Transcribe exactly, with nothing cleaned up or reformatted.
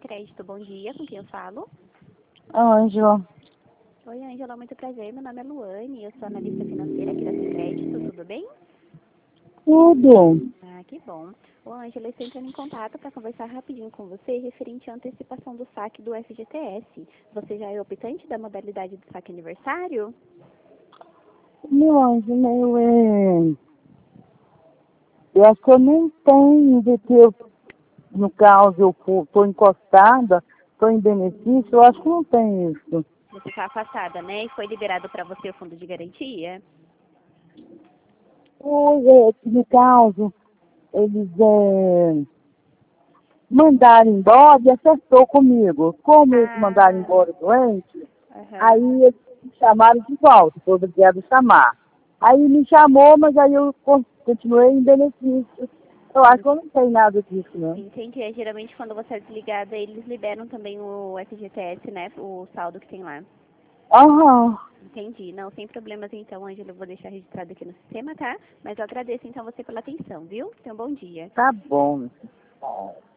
Crédito, bom dia, com quem eu falo? Ângela. Oi, Ângela, muito prazer, meu nome é Luane, eu sou analista financeira aqui da Crédito, tudo bem? Tudo. Ah, que bom. Ô, Ângela, eu estou entrando em contato para conversar rapidinho com você referente à antecipação do saque do F G T S. Você já é optante da modalidade do saque aniversário? Meu anjo, meu, é... Eu acho que eu não tenho, de que eu, no caso, eu estou encostada, estou em benefício, eu acho que não tem isso. Você está afastada, né? E foi liberado para você o fundo de garantia? Pois é, que no caso, eles é, mandaram embora e acertou comigo. Como eles mandaram Ah, embora o doente, aham. aí eles me chamaram de volta, foi obrigado a chamar. Aí me chamou, mas aí eu con- continuei em benefício. Eu acho que eu não tenho nada disso, não. Entendi. É, geralmente quando você é desligada, eles liberam também o F G T S, né? O saldo que tem lá. Aham, Entendi. Não, sem problemas então, Ângela, eu vou deixar registrado aqui no sistema, tá? Mas eu agradeço então você pela atenção, viu? Tenha um bom dia. tá bom.